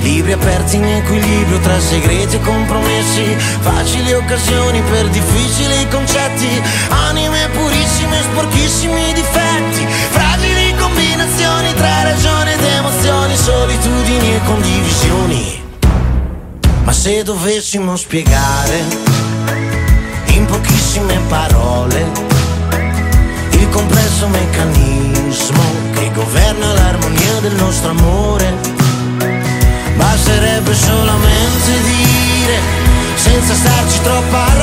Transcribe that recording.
libri aperti in equilibrio tra segreti e compromessi, facili occasioni per difficili concetti, anime purissime, sporchissimi difetti, fragili combinazioni tra ragione ed emozioni, solitudini e condivisioni. Ma se dovessimo spiegare in pochissime parole il complesso meccanismo che governa l'armonia del nostro amore, basterebbe solamente dire, senza starci troppo a